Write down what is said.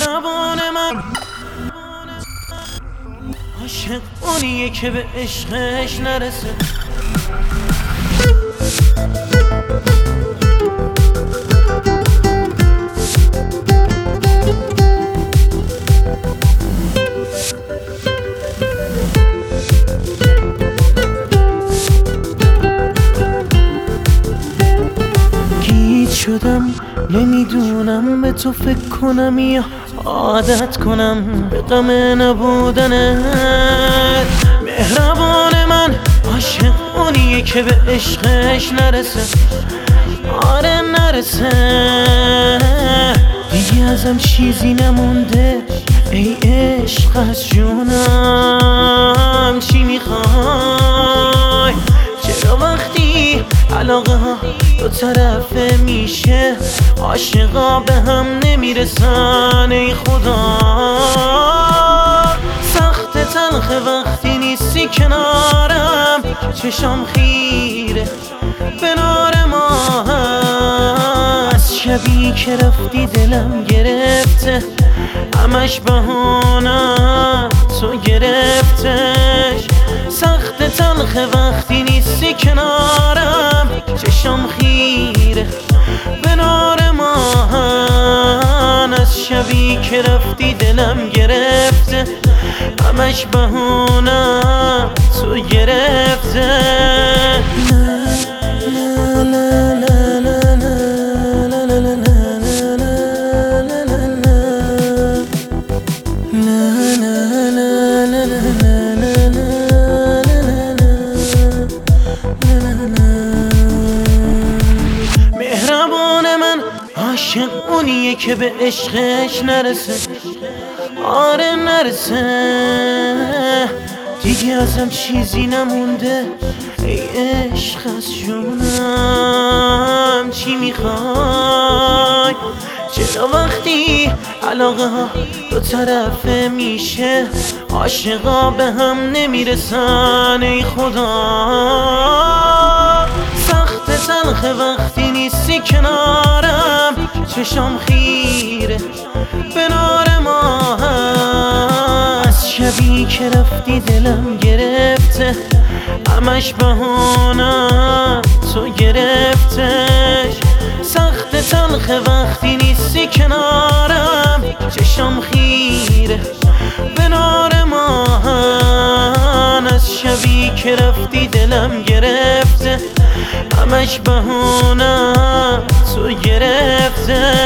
مهربان من عاشق اونیه که به عشقش نرسه. شدم نمیدونم به تو فکر کنم یا عادت کنم به غم نبودنت. مهربان من عاشق اونیه که به عشقش نرسه. آره نرسه دیگه ازم چیزی نمونده. ای عشق از جونم چی میخوای؟ چرا وقتی علاقه ها دو طرفه میشه عاشقا به هم نمیرسن؟ ای خدا سخت تلخ وقتی نیستی کنارم. چشام خیره به نار ما از شبی که رفتی دلم گرفته. همش بهانه تو گرفتش. سخت تلخ وقتی نیستی کنارم. چشام خیره به نار ماهن از شبی که رفتی دلم گرفته. همش بهانه تو گرفته. مهربان من عاشق اونیه که به عشقش نرسه. آره نرسه دیگه ازم چیزی نمونده. ای عشق از جونم چی میخوای؟ چرا وقتی علاقه ها دو طرفه میشه عاشقا به هم نمیرسن؟ ای خدا سخت تلخ وقتی نیستی کنارم. چشام خیره به نار ما از شبی که رفتی دلم گرفته. همش بهانه تو گرفتش. سخت تلخ وقتی نیستی کنارم. چشام خیره به نار ماهن از شبی که رفتی دلم گرفته. همش بهانه تو گرفته.